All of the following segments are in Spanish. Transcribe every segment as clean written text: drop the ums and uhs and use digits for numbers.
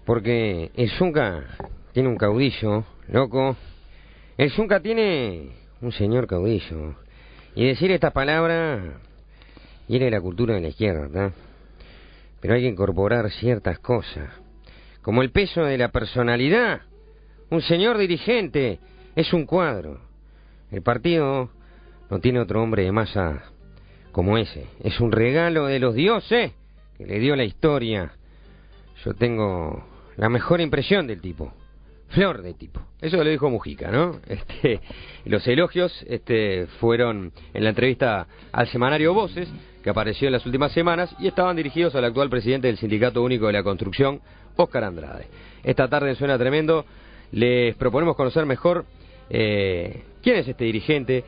Porque el Zunca tiene un caudillo, loco. El Zunca tiene un señor caudillo. Y decir estas palabras hiere la cultura de la izquierda, ¿verdad? Pero hay que incorporar ciertas cosas, como el peso de la personalidad. Un señor dirigente es un cuadro. El partido no tiene otro hombre de masa como ese. Es un regalo de los dioses que le dio la historia. Yo tengo la mejor impresión del tipo. Flor de tipo. Eso le dijo Mujica, ¿no? Los elogios fueron en la entrevista al semanario Voces, que apareció en las últimas semanas, y estaban dirigidos al actual presidente del Sindicato Único de la Construcción, Óscar Andrade. Esta tarde en Suena Tremendo les proponemos conocer mejor quién es este dirigente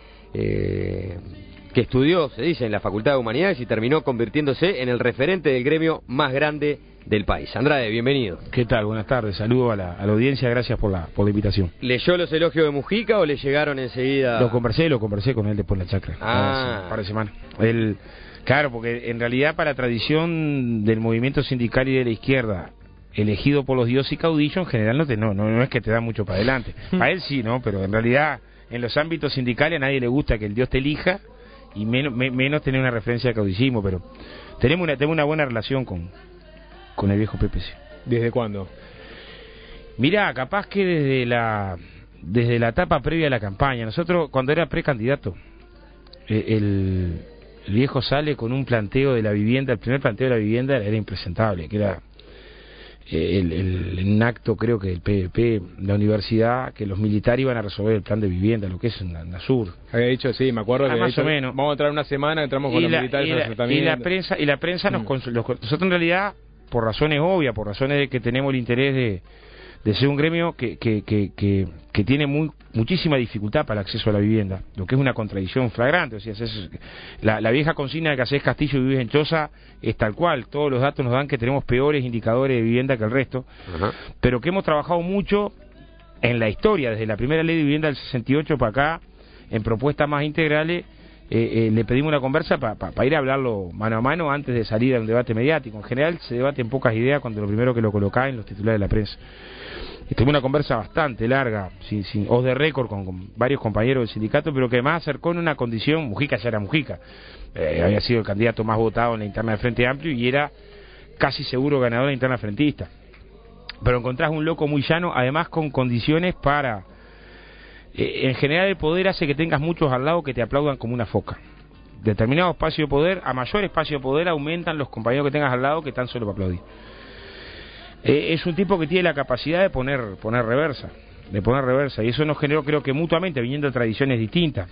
que estudió, se dice, en la Facultad de Humanidades y terminó convirtiéndose en el referente del gremio más grande del país. Andrade, bienvenido. ¿Qué tal? Buenas tardes, saludo a la audiencia, gracias por la invitación. ¿Leyó los elogios de Mujica o le llegaron enseguida? Lo conversé con él después de la chacra, hace un par de semanas. Claro, porque en realidad para la tradición del movimiento sindical y de la izquierda, elegido por los dioses y caudillos, en general no es que te da mucho para adelante. A él sí, ¿no? Pero en realidad en los ámbitos sindicales a nadie le gusta que el dios te elija, y menos tener una referencia de caudillismo, pero tengo una buena relación con el viejo Pepe. Sí. ¿Desde cuándo? Mirá, capaz que desde la etapa previa a la campaña. Nosotros, cuando era precandidato, el viejo sale con un planteo de la vivienda. El primer planteo de la vivienda era impresentable, que era en un acto, creo que del PVP, la universidad, que los militares iban a resolver el plan de vivienda, lo que es una absurdo. Había dicho, sí, me acuerdo que más o menos. Vamos a entrar una semana, entramos con los militares y la prensa nosotros en realidad, por razones obvias, por razones de que tenemos el interés de ser un gremio que tiene muchísima dificultad para el acceso a la vivienda, lo que es una contradicción flagrante. O sea, la vieja consigna de que haces castillo y vives en choza es tal cual. Todos los datos nos dan que tenemos peores indicadores de vivienda que el resto. Ajá. Pero que hemos trabajado mucho en la historia, desde la primera ley de vivienda del 68 para acá, en propuestas más integrales. Le pedimos una conversa para ir a hablarlo mano a mano antes de salir a un debate mediático. En general se debate en pocas ideas cuando lo primero que lo colocá en los titulares de la prensa. Tuvimos una conversa bastante larga, sin off the record, con varios compañeros del sindicato, pero que además acercó en una condición. Mujica ya era Mujica, había sido el candidato más votado en la interna del Frente Amplio y era casi seguro ganador de la interna frentista. Pero encontrás un loco muy llano, además con condiciones para... en general el poder hace que tengas muchos al lado que te aplaudan como una foca. Determinado espacio de poder, a mayor espacio de poder aumentan los compañeros que tengas al lado que están solo para aplaudir. Es un tipo que tiene la capacidad de poner reversa, y eso nos generó, creo que mutuamente, viniendo de tradiciones distintas,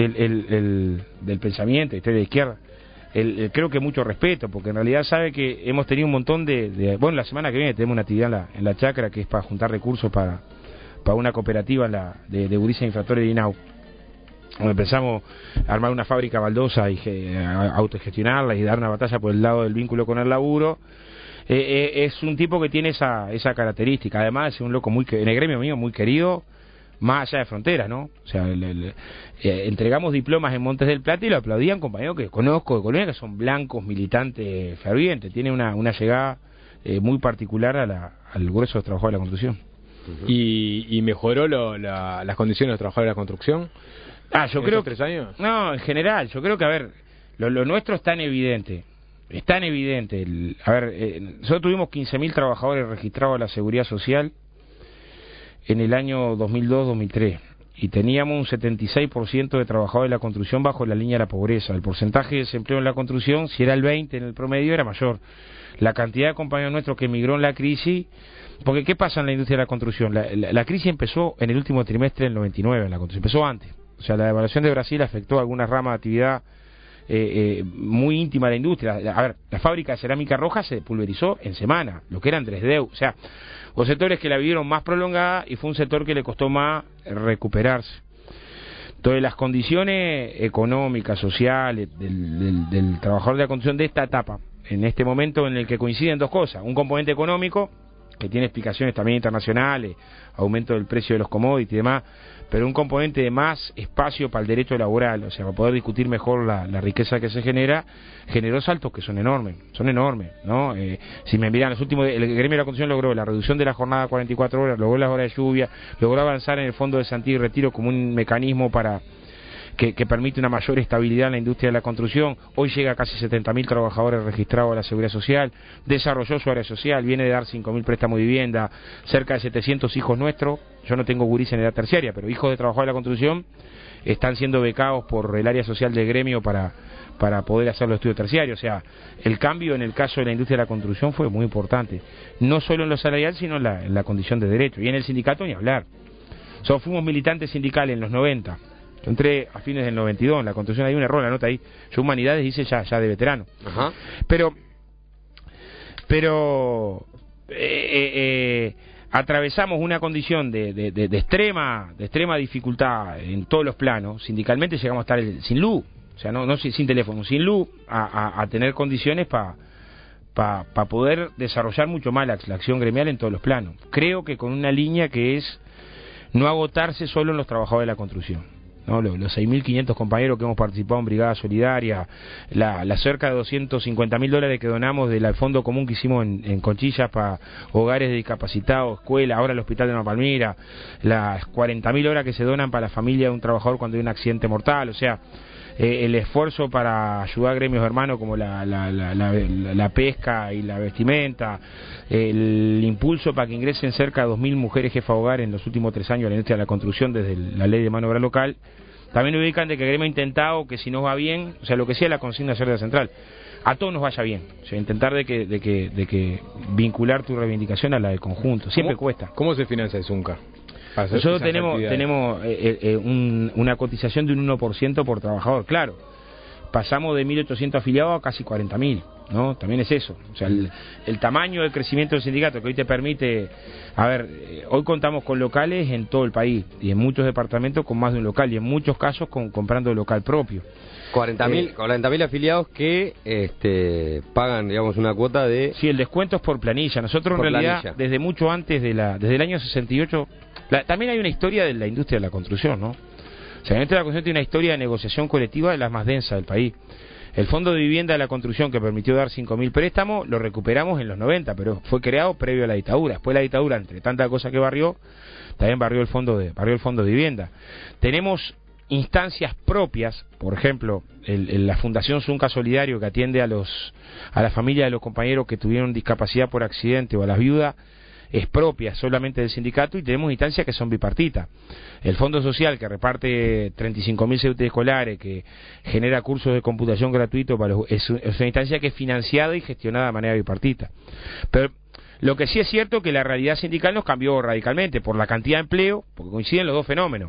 del pensamiento, de la izquierda, creo que mucho respeto, porque en realidad sabe que hemos tenido un montón bueno, la semana que viene tenemos una actividad en la chacra que es para juntar recursos para una cooperativa de gurises infractores de INAU, donde pensamos armar una fábrica baldosa y autogestionarla y dar una batalla por el lado del vínculo con el laburo. Es un tipo que tiene esa característica, además es un loco en el gremio mío muy querido, más allá de fronteras, ¿no? O sea, entregamos diplomas en Montes del Plata y lo aplaudían compañeros que conozco de Colonia, que son blancos, militantes, fervientes. Tiene una llegada muy particular al grueso de los trabajadores de la construcción. ¿Y mejoró las condiciones de los trabajadores de la construcción? Yo creo que 3 años. No, en general, yo creo que, a ver, lo nuestro es tan evidente. Es tan evidente. Nosotros tuvimos 15.000 trabajadores registrados a la Seguridad Social en el año 2002-2003 y teníamos un 76% de trabajadores de la construcción bajo la línea de la pobreza. El porcentaje de desempleo en la construcción, si era el 20% en el promedio, era mayor. La cantidad de compañeros nuestros que emigró en la crisis, porque ¿qué pasa en la industria de la construcción? La crisis empezó en el último trimestre del 99 en la construcción, empezó antes. O sea, la devaluación de Brasil afectó a algunas ramas de actividad muy íntima de la industria. A ver, la fábrica de cerámica roja se pulverizó en semana, lo que eran 3D, o sea, los sectores que la vivieron más prolongada y fue un sector que le costó más recuperarse. Entonces las condiciones económicas, sociales del trabajador de la construcción de esta etapa, en este momento en el que coinciden dos cosas: un componente económico, que tiene explicaciones también internacionales, aumento del precio de los commodities y demás, pero un componente de más espacio para el derecho laboral, o sea, para poder discutir mejor la riqueza que se genera, generó saltos que son enormes, ¿no? Si me miran, el gremio de la construcción logró la reducción de la jornada a 44 horas, logró las horas de lluvia, logró avanzar en el fondo de Santí y Retiro como un mecanismo para que permite una mayor estabilidad en la industria de la construcción. Hoy llega a casi 70.000 trabajadores registrados a la Seguridad Social, desarrolló su área social, viene de dar 5.000 préstamos de vivienda, cerca de 700 hijos nuestros, yo no tengo gurís en edad terciaria, pero hijos de trabajadores de la construcción están siendo becados por el área social del gremio para poder hacer los estudios terciarios. O sea, el cambio en el caso de la industria de la construcción fue muy importante, no solo en lo salarial, sino en la condición de derecho, y en el sindicato ni hablar. Fuimos militantes sindicales en los 90. Yo entré a fines del 92 en la construcción, hay un error, la nota ahí. Yo humanidades hice ya de veterano. Ajá. Pero atravesamos una condición de extrema dificultad en todos los planos. Sindicalmente llegamos a estar sin luz, o sea, no sin teléfono, sin luz, a tener condiciones para poder desarrollar mucho más la acción gremial en todos los planos. Creo que con una línea que es no agotarse solo en los trabajadores de la construcción, ¿no? Los 6.500 compañeros que hemos participado en Brigada Solidaria, la cerca de $250.000 que donamos del Fondo Común que hicimos en Conchillas para hogares de discapacitados, escuela, ahora el Hospital de Nueva Palmira, las 40.000 horas que se donan para la familia de un trabajador cuando hay un accidente mortal, o sea, el esfuerzo para ayudar a gremios hermanos como la pesca y la vestimenta, el impulso para que ingresen cerca de 2.000 mujeres jefas de hogar en los últimos 3 años a la industria de la construcción desde la ley de mano de obra local. También ubican de que el gremio ha intentado que si nos va bien, o sea, lo que sea la consigna de la central, a todos nos vaya bien, o sea, intentar de que vincular tu reivindicación a la del conjunto, siempre cuesta. ¿Cómo se financia el Zunca? Nosotros tenemos una cotización de un 1% por trabajador, claro. Pasamos de 1.800 afiliados a casi 40.000, ¿no? También es eso. O sea, el tamaño del crecimiento del sindicato que hoy te permite... hoy contamos con locales en todo el país y en muchos departamentos con más de un local y en muchos casos comprando local propio. 40.000 afiliados que pagan, digamos, una cuota de... Sí, el descuento es por planilla. Nosotros en realidad, desde mucho antes desde el año 68... también hay una historia de la industria de la construcción, ¿no? O sea, la industria de la construcción tiene una historia de negociación colectiva de las más densas del país. El Fondo de Vivienda de la Construcción, que permitió dar 5.000 préstamos, lo recuperamos en los 90, pero fue creado previo a la dictadura. Después de la dictadura, entre tantas cosas que barrió, también barrió el Fondo de Vivienda. Tenemos instancias propias, por ejemplo, la Fundación Zunca Solidario, que atiende a la familia de los compañeros que tuvieron discapacidad por accidente o a las viudas, es propia solamente del sindicato, y tenemos instancias que son bipartitas. El Fondo Social, que reparte 35.000 CUT escolares, que genera cursos de computación gratuitos, es una instancia que es financiada y gestionada de manera bipartita. Pero lo que sí es cierto es que la realidad sindical nos cambió radicalmente por la cantidad de empleo, porque coinciden los dos fenómenos,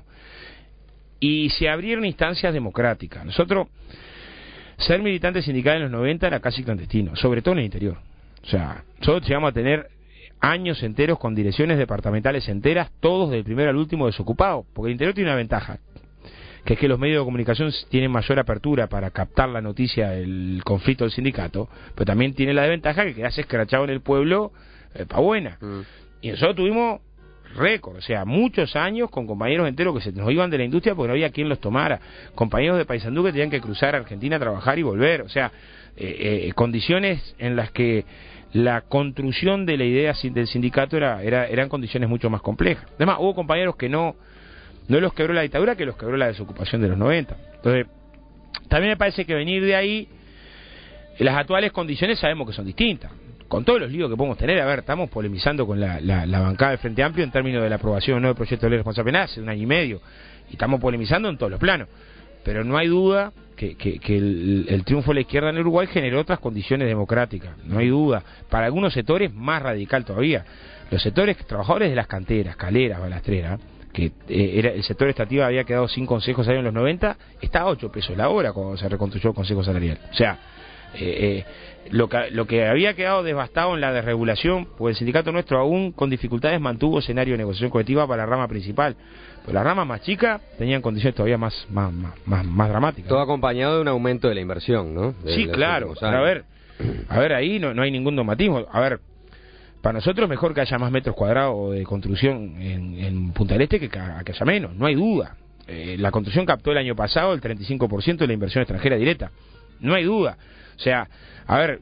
y se abrieron instancias democráticas. Nosotros, ser militante sindical en los 90 era casi clandestino, sobre todo en el interior. O sea, nosotros llegamos a tener años enteros con direcciones departamentales enteras, todos del primero al último desocupados, porque el interior tiene una ventaja, que es que los medios de comunicación tienen mayor apertura para captar la noticia del conflicto del sindicato, pero también tiene la desventaja que quedás escrachado en el pueblo pa' buena. Y nosotros tuvimos récord, o sea, muchos años con compañeros enteros que se nos iban de la industria porque no había quien los tomara, compañeros de Paysandú que tenían que cruzar a Argentina a trabajar y volver, o sea, condiciones en las que la construcción de la idea del sindicato eran condiciones mucho más complejas. Además, hubo compañeros que no los quebró la dictadura, que los quebró la desocupación de los 90. Entonces, también me parece que venir de ahí, las actuales condiciones sabemos que son distintas. Con todos los líos que podemos tener, estamos polemizando con la bancada del Frente Amplio en términos de la aprobación o no del proyecto de ley de responsabilidad penal hace 1 año y medio, y estamos polemizando en todos los planos. Pero no hay duda que el triunfo de la izquierda en Uruguay generó otras condiciones democráticas, no hay duda. Para algunos sectores más radical todavía. Los sectores trabajadores de las canteras, caleras, balastreras, que el sector estativa había quedado sin consejo salarial en los 90, está a 8 pesos la hora cuando se reconstruyó el consejo salarial. O sea, lo que había quedado devastado en la desregulación, pues el sindicato nuestro aún con dificultades mantuvo escenario de negociación colectiva para la rama principal. Pero las ramas más chicas tenían condiciones todavía más dramáticas. Todo acompañado de un aumento de la inversión, ¿no? Sí, claro. A ver, ahí no hay ningún dogmatismo. A ver, Para nosotros es mejor que haya más metros cuadrados de construcción en Punta del Este que haya menos, no hay duda. La construcción captó el año pasado el 35% de la inversión extranjera directa, no hay duda. O sea, a ver,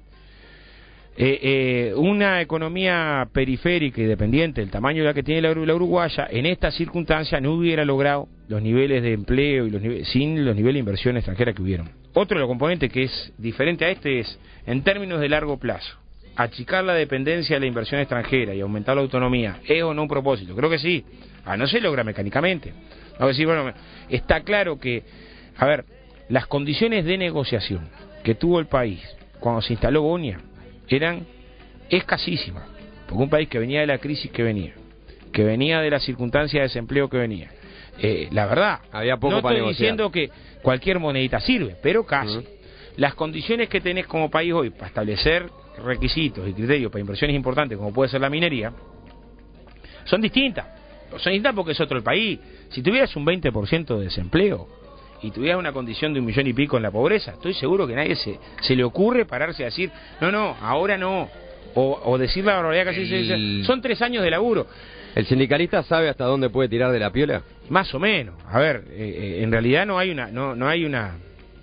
una economía periférica y dependiente del tamaño de la que tiene la uruguaya, en esta circunstancia no hubiera logrado los niveles de empleo y sin los niveles de inversión extranjera que hubieron. Otro de los componentes que es diferente a este es, en términos de largo plazo, achicar la dependencia de la inversión extranjera y aumentar la autonomía, ¿es o no un propósito? Creo que sí, no se logra mecánicamente. A decir, bueno, está claro que, a ver, las condiciones de negociación que tuvo el país cuando se instaló Bonia eran escasísimas, porque un país que venía de la crisis que venía de las circunstancias de desempleo que venía, la verdad, había poco no para estoy negociar. diciendo que cualquier monedita sirve, pero casi. Las condiciones que tenés como país hoy para establecer requisitos y criterios para inversiones importantes, como puede ser la minería, son distintas. Son distintas porque es otro el país. Si tuvieras un 20% de desempleo y tuvieras una condición de 1 millón y pico en la pobreza, estoy seguro que a nadie se le ocurre pararse a decir, no, ahora no. O decir la barbaridad que así se dice. Son 3 años de laburo. ¿El sindicalista sabe hasta dónde puede tirar de la piola? Más o menos. A ver, en realidad no hay una...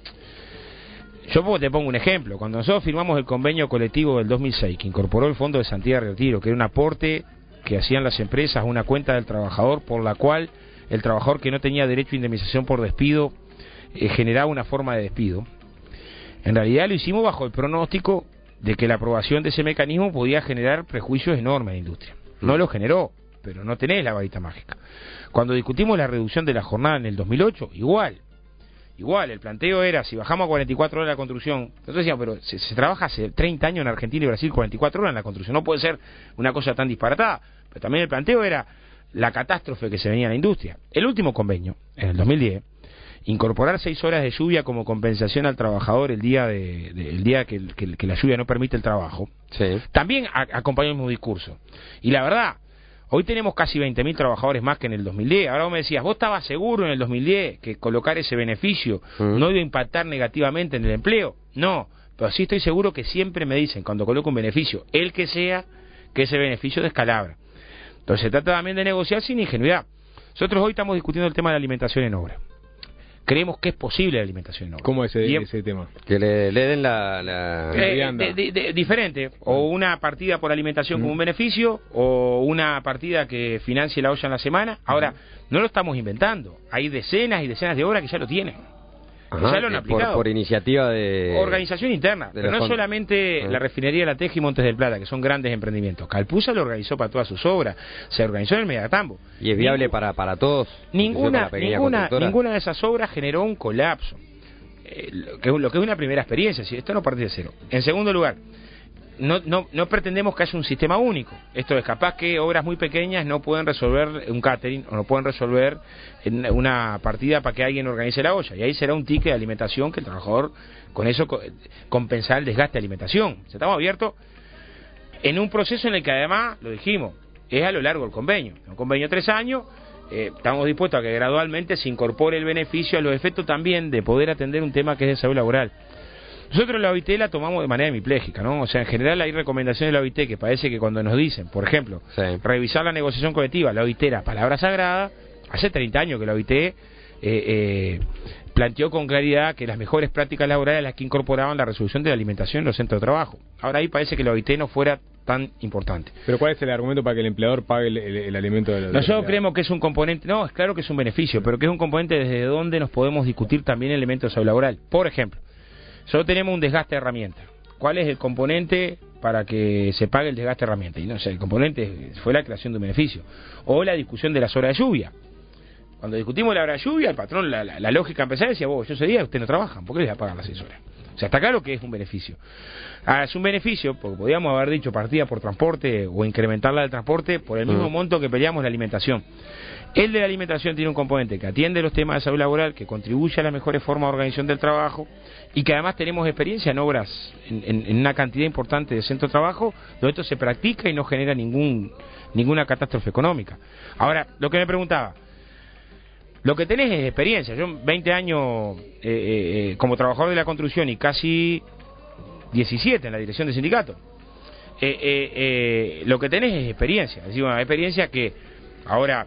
Yo te pongo un ejemplo. Cuando nosotros firmamos el convenio colectivo del 2006, que incorporó el Fondo de Santiago de Retiro, que era un aporte que hacían las empresas a una cuenta del trabajador, por la cual el trabajador que no tenía derecho a indemnización por despido generaba una forma de despido. En realidad lo hicimos bajo el pronóstico de que la aprobación de ese mecanismo podía generar prejuicios enormes en la industria. No lo generó, pero no tenés la varita mágica. Cuando discutimos la reducción de la jornada en el 2008, igual, el planteo era, si bajamos a 44 horas la construcción, nosotros decíamos, pero se trabaja hace 30 años en Argentina y Brasil 44 horas en la construcción, no puede ser una cosa tan disparatada. Pero también el planteo era la catástrofe que se venía en la industria. El último convenio, en el 2010, incorporar 6 horas de lluvia como compensación al trabajador el día que la lluvia no permite el trabajo, sí, también acompañó el mismo discurso. Y la verdad, hoy tenemos casi 20.000 trabajadores más que en el 2010. Ahora vos me decías, ¿vos estabas seguro en el 2010 que colocar ese beneficio no iba a impactar negativamente en el empleo? No, pero sí estoy seguro que siempre me dicen, cuando coloco un beneficio, el que sea, que ese beneficio descalabra. Entonces se trata también de negociar sin ingenuidad. Nosotros hoy estamos discutiendo el tema de la alimentación en obra. Creemos que es posible la alimentación en obra. ¿Cómo es ese tema? Que le den la... diferente, o una partida por alimentación como un beneficio, o una partida que financie la olla en la semana. Ahora, no lo estamos inventando, hay decenas y decenas de obras que ya lo tienen. Ya lo han aplicado. Por iniciativa de... Organización interna, pero no solamente la refinería La Teja y Montes del Plata, que son grandes emprendimientos. Calpusa lo organizó para todas sus obras, se organizó en el Megatambo. ¿Y es viable para todos? Ninguna de esas obras generó un colapso. Lo que es una primera experiencia, si esto no parte de cero. En segundo lugar, no pretendemos que haya un sistema único. Esto es capaz que obras muy pequeñas no pueden resolver un catering o no pueden resolver una partida para que alguien organice la olla. Y ahí será un ticket de alimentación que el trabajador con eso compensará el desgaste de alimentación. Estamos abiertos en un proceso en el que además, lo dijimos, es a lo largo del convenio. Un convenio de 3 años, estamos dispuestos a que gradualmente se incorpore el beneficio a los efectos también de poder atender un tema que es de salud laboral. Nosotros la OIT la tomamos de manera hemipléjica, ¿no? O sea, en general hay recomendaciones de la OIT que parece que cuando nos dicen, por ejemplo, revisar la negociación colectiva, la OIT era palabra sagrada. Hace 30 años que la OIT planteó con claridad que las mejores prácticas laborales eran las que incorporaban la resolución de la alimentación en los centros de trabajo. Ahora ahí parece que la OIT no fuera tan importante. ¿Pero cuál es el argumento para que el empleador pague el alimento de los Nosotros creemos que es un componente, no, es claro que es un beneficio, pero que es un componente desde donde nos podemos discutir también elementos de salud laboral. Por ejemplo, solo tenemos un desgaste de herramientas. ¿Cuál es el componente para que se pague el desgaste de herramientas? Y no sé, el componente fue la creación de un beneficio. O la discusión de las horas de lluvia. Cuando discutimos la hora de lluvia, el patrón, la lógica empresarial decía, vos, yo ese día ustedes no trabajan, ¿por qué les va a pagar las 6 horas? O sea, está claro que es un beneficio. Es un beneficio, porque podríamos haber dicho partida por transporte o incrementarla del transporte por el mismo monto que peleamos la alimentación. El de la alimentación tiene un componente que atiende los temas de salud laboral, que contribuye a las mejores formas de organización del trabajo y que además tenemos experiencia en obras, en una cantidad importante de centros de trabajo, donde esto se practica y no genera ninguna catástrofe económica. Ahora, lo que me preguntaba, lo que tenés es experiencia. Yo 20 años como trabajador de la construcción y casi 17 en la dirección del sindicato. lo que tenés es experiencia. Es decir, una experiencia que ahora,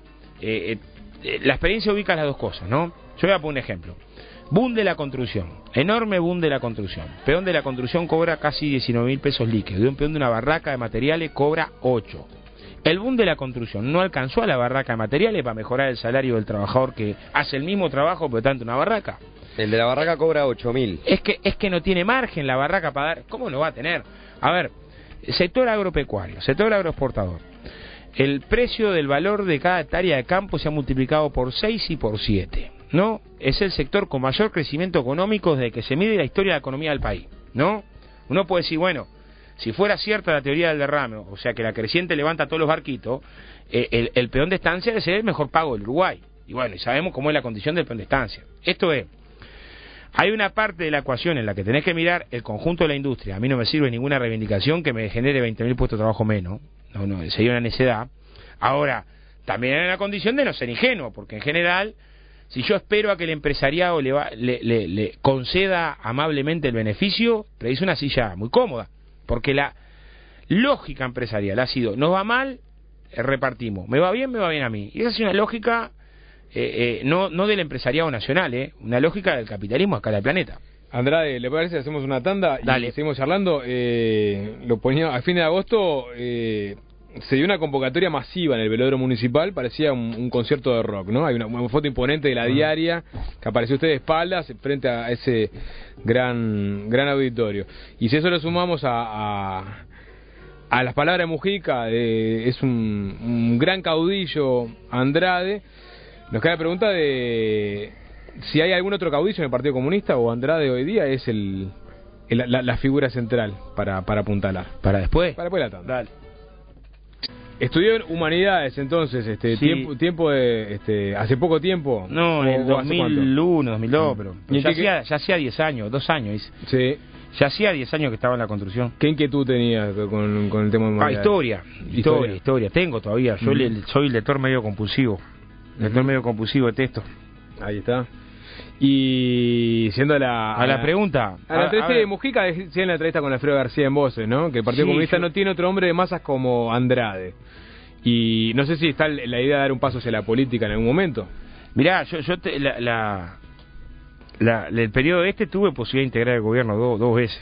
la experiencia ubica las dos cosas, ¿no? Yo voy a poner un ejemplo. Boom de la construcción, enorme boom de la construcción. Peón de la construcción cobra casi 19.000 pesos líquidos. De un peón de una barraca de materiales cobra 8. El boom de la construcción no alcanzó a la barraca de materiales para mejorar el salario del trabajador que hace el mismo trabajo pero tanto una barraca. El de la barraca cobra 8.000. Es que no tiene margen la barraca para dar. ¿Cómo no va a tener? A ver, sector agropecuario, sector agroexportador. El precio del valor de cada hectárea de campo se ha multiplicado por 6 y por 7. ¿No? Es el sector con mayor crecimiento económico desde que se mide la historia de la economía del país, ¿no? Uno puede decir, bueno, si fuera cierta la teoría del derrame, o sea que la creciente levanta todos los barquitos, el peón de estancia debe ser el mejor pago del Uruguay. Y bueno, y sabemos cómo es la condición del peón de estancia. Esto es, hay una parte de la ecuación en la que tenés que mirar el conjunto de la industria. A mí no me sirve ninguna reivindicación que me genere 20.000 puestos de trabajo menos. No, sería una necedad. Ahora, también hay una condición de no ser ingenuo, porque en general, si yo espero a que el empresariado le conceda amablemente el beneficio, predice una silla muy cómoda, porque la lógica empresarial ha sido, nos va mal, repartimos, me va bien a mí. Y esa es una lógica no del empresariado nacional, una lógica del capitalismo acá en el planeta. Andrade, ¿le parece? Hacemos una tanda y Dale. seguimos charlando. Lo ponía a fin de agosto. Se dio una convocatoria masiva en el velódromo municipal, parecía un concierto de rock, ¿no? Hay una foto imponente de la diaria que apareció usted de espaldas frente a ese gran auditorio. Y si eso lo sumamos a las palabras de Mujica, es un gran caudillo Andrade, nos queda la pregunta de si hay algún otro caudillo en el Partido Comunista o Andrade hoy día es la figura central para apuntalar. ¿Para después? Para después de la tanda. Dale. Estudió en Humanidades, entonces, Sí. tiempo de, hace poco tiempo. No, en el 2001, 2002, pero ¿Y ya hacía 10 años, 2 años hice. Sí. Ya hacía 10 años que estaba en la construcción. ¿Qué inquietud tenía con el tema de Humanidades? Historia. Tengo todavía. Yo soy lector medio compulsivo. Lector medio compulsivo de texto. Ahí está. Y siendo a la pregunta. A la entrevista de Mujica, decía en la entrevista con Alfredo García en Voces, ¿no? Que el Partido Comunista no tiene otro hombre de masas como Andrade. Y no sé si está la idea de dar un paso hacia la política en algún momento. Mirá, el periodo tuve posibilidad de integrar el gobierno dos veces.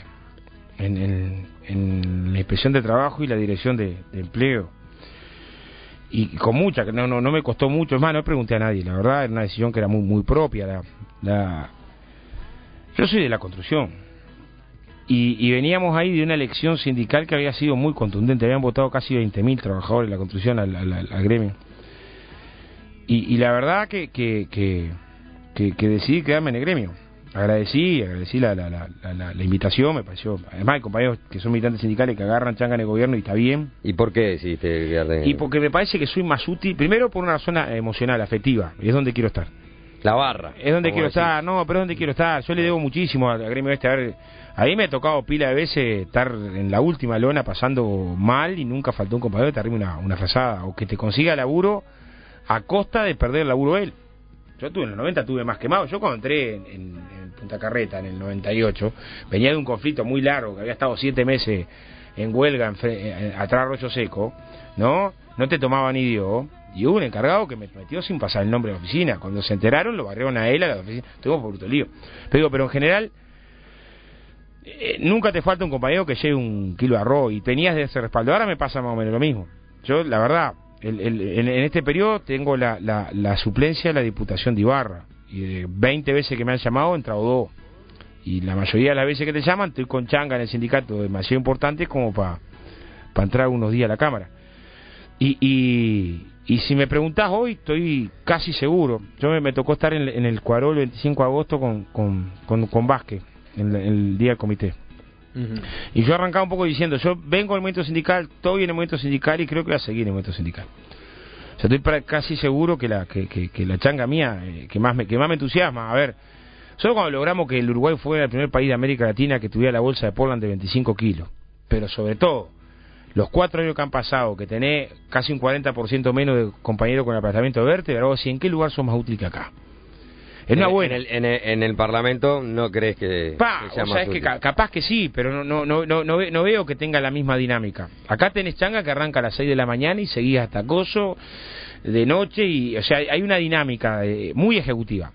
En la inspección de trabajo y la dirección de empleo. Y con mucha, que no me costó mucho, es más, no pregunté a nadie, la verdad, era una decisión que era muy propia. Yo soy de la construcción y veníamos ahí de una elección sindical que había sido muy contundente, habían votado casi 20.000 trabajadores de la construcción al gremio. Y la verdad que decidí quedarme en el gremio. Agradecí la invitación, me pareció. Además hay compañeros que son militantes sindicales que agarran changa en el gobierno y está bien. ¿Y por qué decidiste quedarte? Y porque me parece que soy más útil, primero por una zona emocional, afectiva, y es donde quiero estar. La barra. Es donde quiero estar, pero es donde quiero estar. Yo le debo muchísimo al gremio a ver, a mí me ha tocado pila de veces estar en la última lona pasando mal y nunca faltó un compañero que te arrime una frazada o que te consiga laburo a costa de perder el laburo él. Yo en los 90 tuve más quemado. Yo cuando entré en Punta Carreta en el 98, venía de un conflicto muy largo, que había estado 7 meses en huelga atrás de Arroyo Seco, no te tomaba ni Dios, y hubo un encargado que me metió sin pasar el nombre de la oficina. Cuando se enteraron, lo barrieron a él, a la oficina. Tuvimos por bruto lío. Pero en general, nunca te falta un compañero que lleve un kilo de arroz, y tenías de ese respaldo. Ahora me pasa más o menos lo mismo. Yo, la verdad, en este periodo tengo la suplencia de la Diputación de Ibarra, y de 20 veces que me han llamado he entrado 2, y la mayoría de las veces que te llaman estoy con changa en el sindicato demasiado importante como para entrar unos días a la Cámara. Y si me preguntás hoy, estoy casi seguro. Yo me tocó estar en el Cuarol el 25 de agosto con Vázquez, en el día del comité. Y yo arrancaba un poco diciendo, yo vengo del movimiento sindical, estoy en el movimiento sindical y creo que voy a seguir en el movimiento sindical. O sea, estoy casi seguro que la changa mía, que más me entusiasma. A ver, solo cuando logramos que el Uruguay fuera el primer país de América Latina que tuviera la bolsa de Portland de 25 kilos, pero sobre todo, los 4 años que han pasado, que tenés casi un 40% menos de compañeros con apartamento de vértebra, ¿en qué lugar son más útiles que acá? una buena. En el Parlamento no crees que sea o sea, es que capaz que sí, pero no veo que tenga la misma dinámica. Acá tenés changa que arranca a las 6 de la mañana y seguís hasta Coso de noche, y o sea, hay una dinámica muy ejecutiva,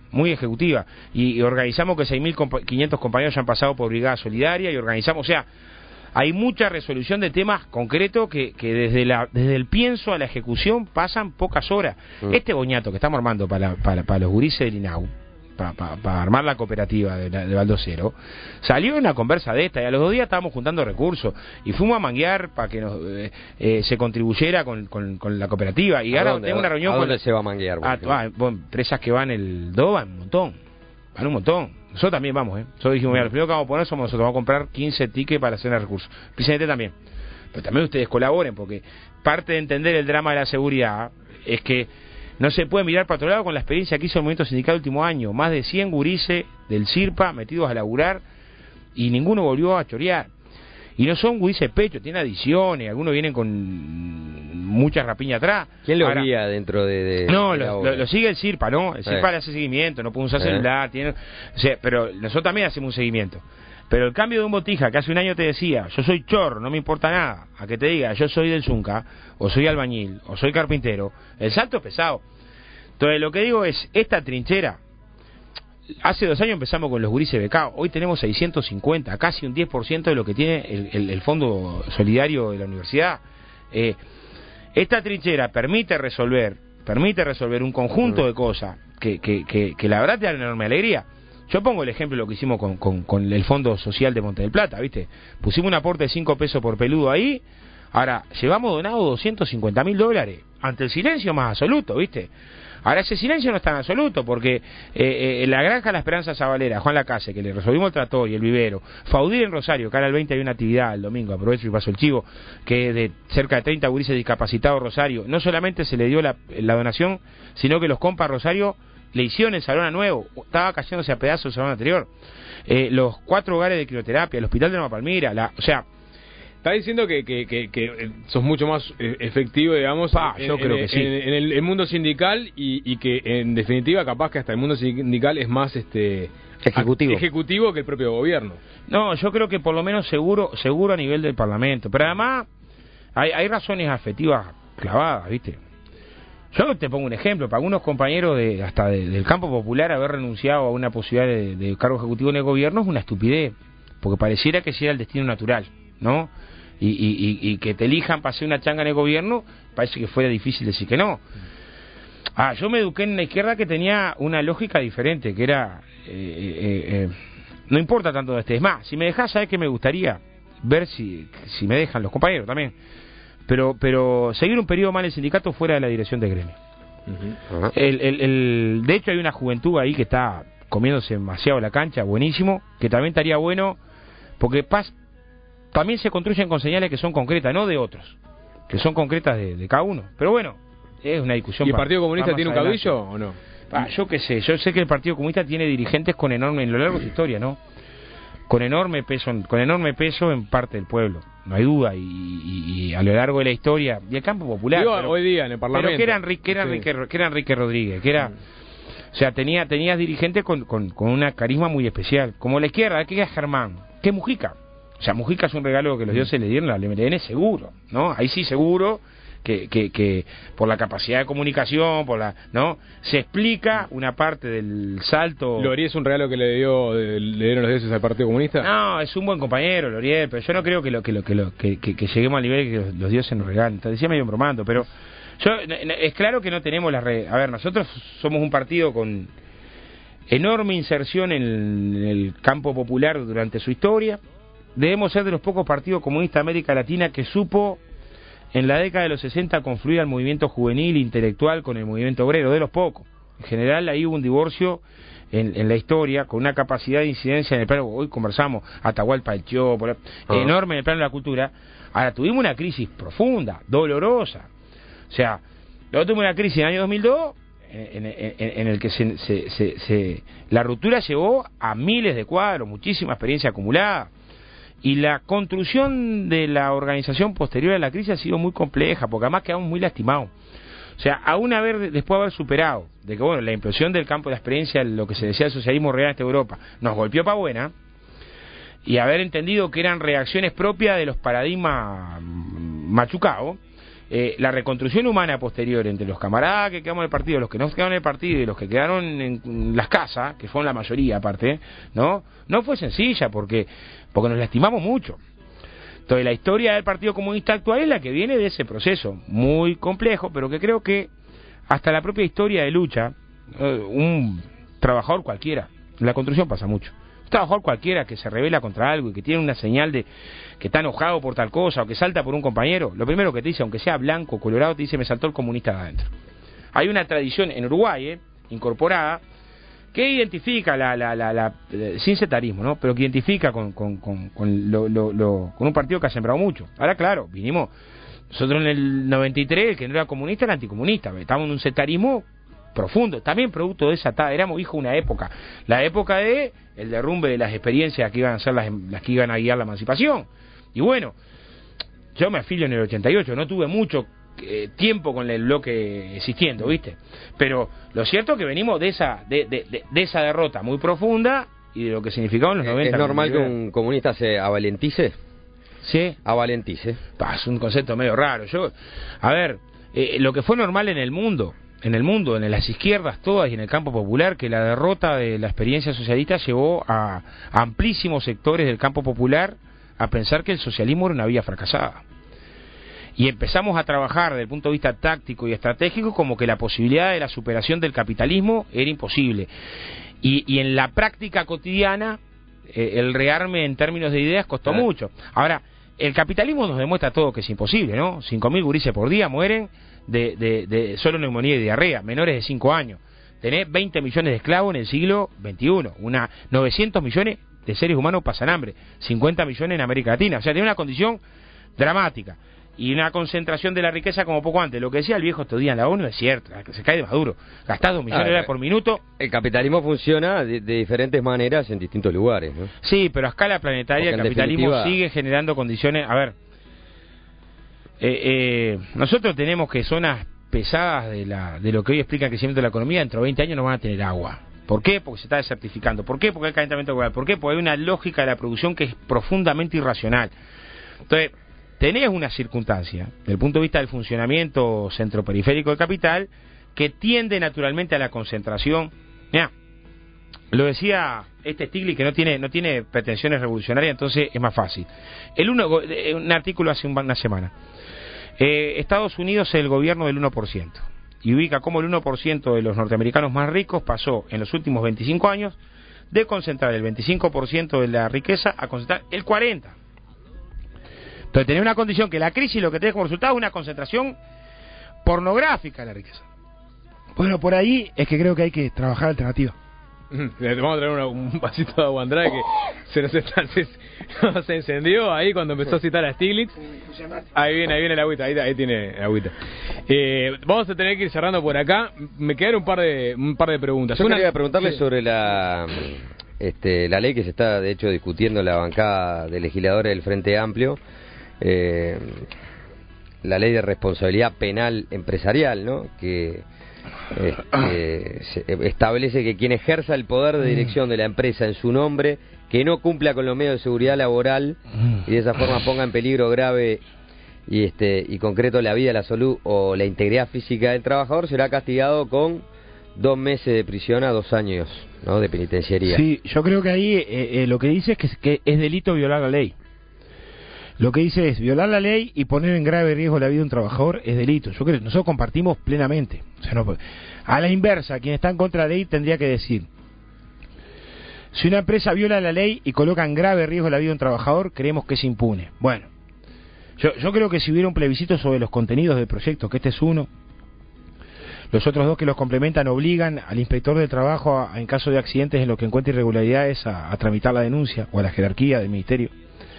y organizamos que 6.500 compañeros ya han pasado por Brigada Solidaria, y organizamos, o sea, hay mucha resolución de temas concretos que desde el pienso a la ejecución pasan pocas horas. Este boñato que estamos armando para los gurises del INAU, para armar la cooperativa de Baldocero, salió una conversa de esta, y a los 2 días estábamos juntando recursos y fuimos a manguear para que se contribuyera con la cooperativa, y ahora tengo una reunión. ¿A dónde se va a manguear? Empresas que van el 2 van un montón. Nosotros también vamos, Nosotros dijimos, mira, lo primero que vamos a poner somos nosotros, vamos a comprar 15 tickets para hacer el recurso. Presidente también. Pero también ustedes colaboren, porque parte de entender el drama de la seguridad es que no se puede mirar para otro lado con la experiencia que hizo el movimiento sindical el último año. Más de 100 gurises del CIRPA metidos a laburar y ninguno volvió a chorear. Y no son gurises pecho, tienen adiciones, algunos vienen con mucha rapiña atrás. ¿Quién lo guía dentro de No, lo sigue el CIRPA, ¿no? El CIRPA le hace seguimiento, no puede usar celular, pero nosotros también hacemos un seguimiento. Pero el cambio de un botija que hace un año te decía, yo soy chorro, no me importa nada, a que te diga, yo soy del Zunca, o soy albañil, o soy carpintero, el salto es pesado. Entonces lo que digo es, esta trinchera, hace 2 años empezamos con los gurises becados, hoy tenemos 650, casi un 10% de lo que tiene el Fondo Solidario de la Universidad. Esta trinchera permite resolver un conjunto de cosas que la verdad te dan enorme alegría. Yo pongo el ejemplo de lo que hicimos con el Fondo Social de Monte del Plata, ¿viste? Pusimos un aporte de 5 pesos por peludo ahí, ahora llevamos donado $250.000, ante el silencio más absoluto, ¿viste? Ahora ese silencio no es tan absoluto, porque la granja La Esperanza Zabalera, Juan Lacase, que le resolvimos el tractor y el vivero, Faudir en Rosario, que ahora el 20 hay una actividad el domingo, aprovecho y paso el chivo, que de cerca de 30 gurises discapacitados Rosario, no solamente se le dio la donación, sino que los compas Rosario le hicieron el salón a nuevo, estaba cayéndose a pedazos el salón anterior, los 4 hogares de crioterapia, el hospital de Nueva Palmira, o sea... Está diciendo que sos mucho más efectivo, digamos, yo creo que sí. En el mundo sindical, y que en definitiva capaz que hasta el mundo sindical es más ejecutivo que el propio gobierno. No, yo creo que por lo menos seguro a nivel del Parlamento, pero además hay razones afectivas clavadas, ¿viste? Yo te pongo un ejemplo, para algunos compañeros del campo popular haber renunciado a una posibilidad de cargo ejecutivo en el gobierno es una estupidez, porque pareciera que sea el destino natural, ¿no? Y que te elijan para hacer una changa en el gobierno, parece que fuera difícil decir que no. Yo me eduqué en una izquierda que tenía una lógica diferente, que era no importa tanto de es más, si me dejás, sabes que me gustaría ver si me dejan los compañeros también, pero seguir un periodo más en el sindicato fuera de la dirección de gremio. De hecho hay una juventud ahí que está comiéndose demasiado la cancha, buenísimo, que también estaría bueno, porque también se construyen con señales que son concretas, no de otros, que son concretas de cada uno. Pero bueno, es una discusión. ¿Y el Partido Comunista tiene un caudillo o no? Yo qué sé, yo sé que el Partido Comunista tiene dirigentes con enorme, en lo largo de su historia, ¿no? Con enorme peso en parte del pueblo, no hay duda, y a lo largo de la historia, y el campo popular. Hoy día en el Parlamento. Pero que era Enrique Rodríguez, que era... O sea, tenías dirigentes con una carisma muy especial, como la izquierda, que es Germán, que es Mujica. O sea, Mujica es un regalo que los dioses le dieron al MLN, seguro, ¿no? Ahí sí seguro que por la capacidad de comunicación, ¿no? Se explica una parte del salto. ¿Lorier es un regalo que le dieron los dioses al Partido Comunista? No, es un buen compañero, Lorier, pero yo no creo que lleguemos al nivel que los dioses nos regalen. Te decía medio bromando, pero es claro que no tenemos las redes. A ver, nosotros somos un partido con enorme inserción en el campo popular durante su historia. Debemos ser de los pocos partidos comunistas de América Latina que supo en la década de los 60 confluir al movimiento juvenil intelectual con el movimiento obrero, de los pocos. En general ahí hubo un divorcio en la historia, con una capacidad de incidencia en el plano, hoy conversamos, Atahualpa del Chivo, enorme en el plano de la cultura. Ahora tuvimos una crisis profunda, dolorosa. O sea, luego tuvimos una crisis en el año 2002 en el que la ruptura llevó a miles de cuadros, muchísima experiencia acumulada. Y la construcción de la organización posterior a la crisis ha sido muy compleja, porque además quedamos muy lastimados. O sea, después de haber superado, de que bueno, la implosión del campo de la experiencia, lo que se decía del socialismo real en esta Europa, nos golpeó para buena, y haber entendido que eran reacciones propias de los paradigmas machucados, la reconstrucción humana posterior entre los camaradas que quedamos en el partido, los que no quedaron en el partido y los que quedaron en las casas, que fueron la mayoría aparte, no fue sencilla porque nos lastimamos mucho. Entonces la historia del Partido Comunista actual es la que viene de ese proceso muy complejo, pero que creo que hasta la propia historia de lucha, un trabajador cualquiera, en la construcción pasa mucho, un trabajador cualquiera que se rebela contra algo y que tiene una señal de que está enojado por tal cosa o que salta por un compañero, lo primero que te dice, aunque sea blanco o colorado, te dice: me saltó el comunista de adentro. Hay una tradición en Uruguay incorporada que identifica sin setarismo, ¿no? Pero que identifica con un partido que ha sembrado mucho. Ahora, claro, vinimos nosotros en el 93, el que no era comunista era anticomunista, estábamos en un setarismo profundo, también producto de esa éramos hijos de una época, la época de el derrumbe de las experiencias que iban a ser las que iban a guiar la emancipación. Y bueno, yo me afilio en el 88, no tuve mucho tiempo con el bloque existiendo, ¿viste? Pero lo cierto es que venimos de esa derrota muy profunda y de lo que significaba en los 90. ¿Es normal que un comunista se avalentice? Sí. Avalentice. Es un concepto medio raro. Lo que fue normal en el mundo, en las izquierdas todas y en el campo popular, que la derrota de la experiencia socialista llevó a amplísimos sectores del campo popular a pensar que el socialismo era una vía fracasada. Y empezamos a trabajar desde el punto de vista táctico y estratégico como que la posibilidad de la superación del capitalismo era imposible. Y en la práctica cotidiana, el rearme en términos de ideas costó mucho. Ahora, el capitalismo nos demuestra todo que es imposible, ¿no? 5.000 gurises por día mueren de solo neumonía y diarrea, menores de 5 años. Tenés 20 millones de esclavos en el siglo XXI, 900 millones de seres humanos pasan hambre, 50 millones en América Latina. O sea, tiene una condición dramática. Y una concentración de la riqueza como poco antes. Lo que decía el viejo estos días en la ONU es cierto, que se cae de Maduro. Gastás 2 millones de dólares por minuto. El capitalismo funciona de diferentes maneras en distintos lugares, ¿no? Sí, pero a escala planetaria el capitalismo sigue generando condiciones. A ver, nosotros tenemos que zonas pesadas de lo que hoy explica el crecimiento de la economía, dentro de 20 años no van a tener agua. ¿Por qué? Porque se está desertificando. ¿Por qué? Porque hay calentamiento global. ¿Por qué? Porque hay una lógica de la producción que es profundamente irracional. Entonces, tenés una circunstancia, desde el punto de vista del funcionamiento centroperiférico del capital, que tiende naturalmente a la concentración. Mirá, lo decía Stiglitz, que no tiene pretensiones revolucionarias, entonces es más fácil. Un artículo hace una semana. Estados Unidos es el gobierno del 1%, y ubica cómo el 1% de los norteamericanos más ricos pasó en los últimos 25 años de concentrar el 25% de la riqueza a concentrar el 40%. Entonces tenés una condición que la crisis lo que tenés como resultado es una concentración pornográfica de la riqueza. Bueno, por ahí es que creo que hay que trabajar alternativa. Vamos a traer un vasito de agua Andrade que se encendió ahí cuando empezó a citar a Stiglitz. Ahí viene el agüita, ahí tiene el agüita. Vamos a tener que ir cerrando por acá. Me quedaron un par de preguntas. Yo quería preguntarle sobre la ley que se está de hecho discutiendo en la bancada de legisladores del Frente Amplio. La ley de responsabilidad penal empresarial, ¿no? Que se establece que quien ejerza el poder de dirección de la empresa en su nombre, que no cumpla con los medios de seguridad laboral y de esa forma ponga en peligro grave y concreto la vida, la salud o la integridad física del trabajador, será castigado con 2 meses de prisión a 2 años, ¿no? De penitenciaría. Sí, yo creo que ahí lo que dice es que es delito violar la ley. Lo que dice es violar la ley y poner en grave riesgo la vida de un trabajador es delito. Yo creo que nosotros compartimos plenamente. O sea, a la inversa, quien está en contra de la ley tendría que decir: si una empresa viola la ley y coloca en grave riesgo la vida de un trabajador, creemos que es impune. Bueno, yo creo que si hubiera un plebiscito sobre los contenidos del proyecto, que este es uno, los otros 2 que los complementan obligan al inspector de trabajo en caso de accidentes en lo que encuentre irregularidades a tramitar la denuncia o a la jerarquía del ministerio.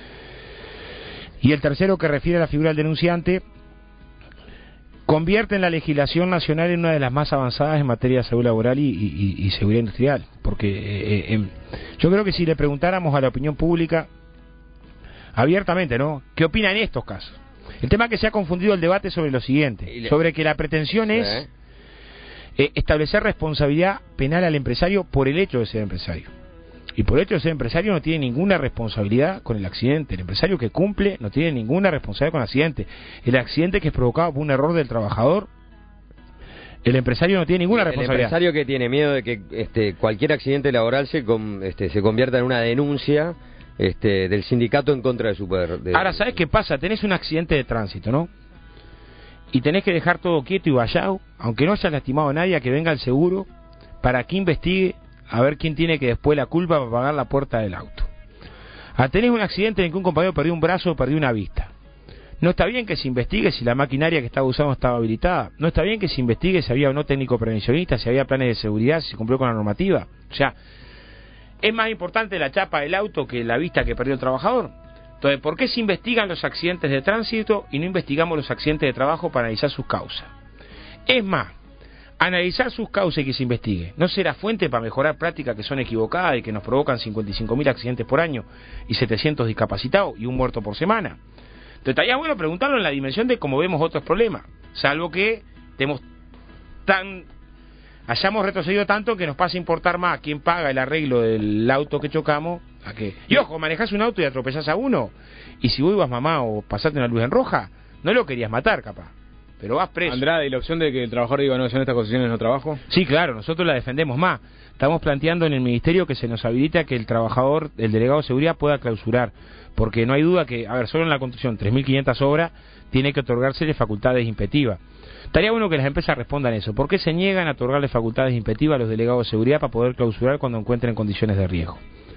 Y el tercero, que refiere a la figura del denunciante, convierte en la legislación nacional en una de las más avanzadas en materia de salud laboral y seguridad industrial. Porque yo creo que si le preguntáramos a la opinión pública abiertamente, ¿no?, ¿qué opina en estos casos? El tema es que se ha confundido el debate sobre lo siguiente, sobre que la pretensión es establecer responsabilidad penal al empresario por el hecho de ser empresario. Y por el hecho de ser empresario no tiene ninguna responsabilidad con el accidente. El empresario que cumple no tiene ninguna responsabilidad con el accidente. El accidente que es provocado por un error del trabajador, el empresario no tiene ninguna responsabilidad. El empresario que tiene miedo de que cualquier accidente laboral se convierta en una denuncia del sindicato en contra de su Ahora, ¿sabes qué pasa? Tenés un accidente de tránsito, ¿no? Y tenés que dejar todo quieto y vallado, aunque no hayas lastimado a nadie, a que venga el seguro para que investigue a ver quién tiene que después la culpa para pagar la puerta del auto. Tenés un accidente en el que un compañero perdió un brazo o perdió una vista. No está bien que se investigue si la maquinaria que estaba usando estaba habilitada. No está bien que se investigue si había o no técnico prevencionista, si había planes de seguridad, si se cumplió con la normativa. O sea, es más importante la chapa del auto que la vista que perdió el trabajador. Entonces, ¿por qué se investigan los accidentes de tránsito y no investigamos los accidentes de trabajo para analizar sus causas? Es más, analizar sus causas y que se investigue no será fuente para mejorar prácticas que son equivocadas y que nos provocan 55.000 accidentes por año y 700 discapacitados y un muerto por semana. Entonces, estaría bueno preguntarlo en la dimensión de cómo vemos otros problemas, salvo que hayamos retrocedido tanto que nos pase a importar más quién paga el arreglo del auto que chocamos. Y ojo, manejás un auto y atropellás a uno, y si vos ibas mamá o pasaste una luz en roja, no lo querías matar capaz, pero vas preso. Andrade, ¿y la opción de que el trabajador diga no, yo en estas condiciones no trabajo? Sí, claro, nosotros la defendemos más. Estamos planteando en el Ministerio que se nos habilita que el trabajador, el delegado de seguridad, pueda clausurar, porque no hay duda que, solo en la construcción, 3.500 obras, tiene que otorgársele facultades impectivas. Estaría bueno que las empresas respondan eso. ¿Por qué se niegan a otorgarle facultades impectivas a los delegados de seguridad para poder clausurar cuando encuentren condiciones de riesgo?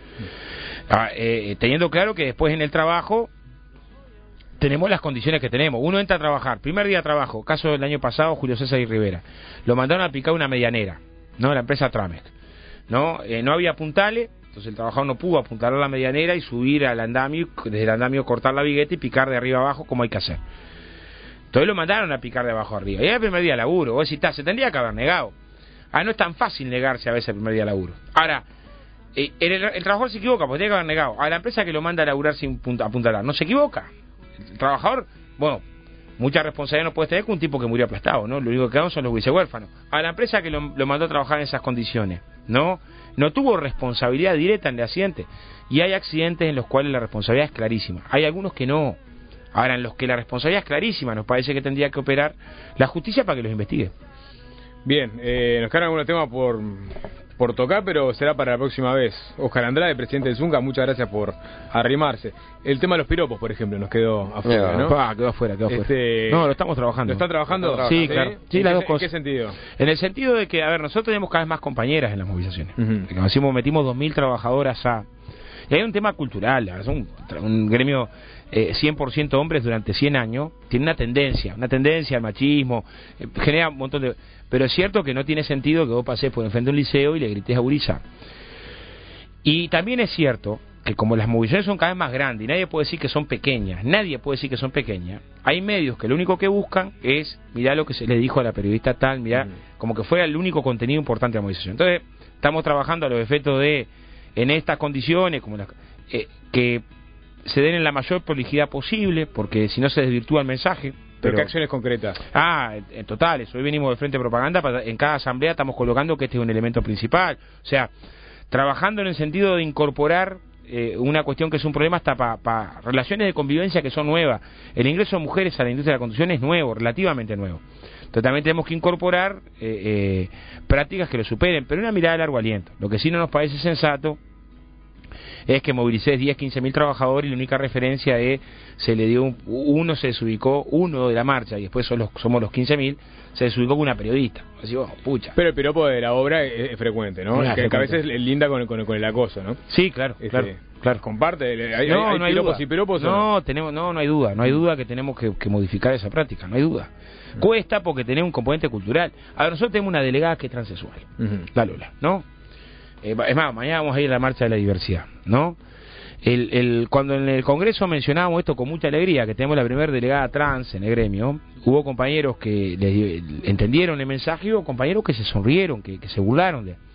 Teniendo claro que después en el trabajo tenemos las condiciones que tenemos. Uno entra a trabajar, primer día de trabajo, caso del año pasado, Julio César y Rivera, lo mandaron a picar una medianera, ¿no? La empresa Tramex, no había puntales, entonces el trabajador no pudo apuntalar la medianera y subir al andamio, desde el andamio cortar la vigueta y picar de arriba abajo como hay que hacer. Entonces lo mandaron a picar de abajo arriba, y era el primer día de laburo. Vos decís, se tendría que haber negado. No es tan fácil negarse a veces el primer día de laburo. Ahora, el trabajador se equivoca porque tiene que haber negado. A la empresa que lo manda a laburar sin apuntalar, no se equivoca. El trabajador, mucha responsabilidad no puede tener con un tipo que murió aplastado, ¿no? Lo único que quedaron son los vicehuérfanos. A la empresa que lo mandó a trabajar en esas condiciones, no tuvo responsabilidad directa en el accidente. Y hay accidentes en los cuales la responsabilidad es clarísima. Hay algunos que no. Ahora, en los que la responsabilidad es clarísima, nos parece que tendría que operar la justicia para que los investigue. Bien, nos quedan algunos temas por tocar, pero será para la próxima vez. Oscar Andrade, presidente del Zunca, muchas gracias por arrimarse. El tema de los piropos, por ejemplo, nos quedó afuera, ¿no? Quedó afuera. No, lo estamos trabajando. ¿Lo están trabajando? Sí, claro. Sí, las dos cosas. ¿En qué sentido? En el sentido de que, nosotros tenemos cada vez más compañeras en las movilizaciones. Como decimos, metimos 2.000 trabajadoras y hay un tema cultural, es un gremio 100% hombres durante 100 años, tiene una tendencia al machismo, genera un montón de... Pero es cierto que no tiene sentido que vos pases por enfrente de un liceo y le grites a gurisa. Y también es cierto que como las movilizaciones son cada vez más grandes y nadie puede decir que son pequeñas, hay medios que lo único que buscan es, mirá lo que se le dijo a la periodista tal, mirá, como que fuera el único contenido importante de la movilización. Entonces, estamos trabajando a los efectos de, en estas condiciones, como que se den en la mayor prolijidad posible, porque si no se desvirtúa el mensaje. ¿Pero qué acciones concretas? En totales. Hoy venimos de Frente Propaganda, en cada asamblea estamos colocando que este es un elemento principal. O sea, trabajando en el sentido de incorporar una cuestión que es un problema hasta para relaciones de convivencia que son nuevas. El ingreso de mujeres a la industria de la construcción es nuevo, relativamente nuevo. Entonces también tenemos que incorporar prácticas que lo superen, pero una mirada de largo aliento. Lo que sí no nos parece sensato es que movilicés 10-15 mil trabajadores y la única referencia es se le dio uno se desubicó, uno de la marcha y después somos los 15.000, se desubicó con una periodista. Así, pucha. Pero el piropo de la obra es frecuente, ¿no? Que a veces linda con el acoso, ¿no? Sí, claro, claro. Comparte, hay piropos y piropos. No hay duda que tenemos que modificar esa práctica, no hay duda. Cuesta porque tenemos un componente cultural. Ahora nosotros tenemos una delegada que es transexual, la Lola, ¿no? Es más, mañana vamos a ir a la marcha de la diversidad, ¿no? Cuando en el Congreso mencionábamos esto con mucha alegría, que tenemos la primera delegada trans en el gremio, hubo compañeros que entendieron el mensaje y hubo compañeros que se sonrieron, que se burlaron de...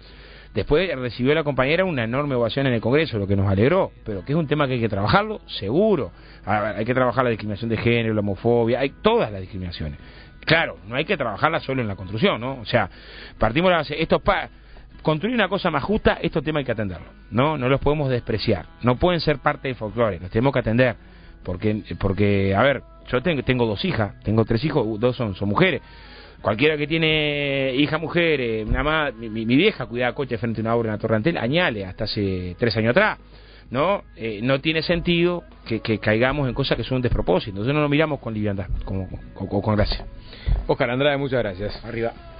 Después recibió la compañera una enorme ovación en el Congreso, lo que nos alegró, pero que es un tema que hay que trabajarlo, seguro. Hay que trabajar la discriminación de género, la homofobia, hay todas las discriminaciones. Claro, no hay que trabajarla solo en la construcción, ¿no? O sea, partimos de la base, construir una cosa más justa, estos temas hay que atenderlo, ¿no? No los podemos despreciar, no pueden ser parte del folclore, los tenemos que atender, porque a ver, yo tengo 2 hijas, tengo 3 hijos, 2 son mujeres. Cualquiera que tiene hija mujer, mi vieja cuidaba coche frente a una obra en la Torre Antel, añale, hasta hace 3 años atrás, ¿no? No tiene sentido que caigamos en cosas que son un despropósito, entonces no nos miramos con liviandad, con gracia. Oscar Andrade, muchas gracias. Arriba.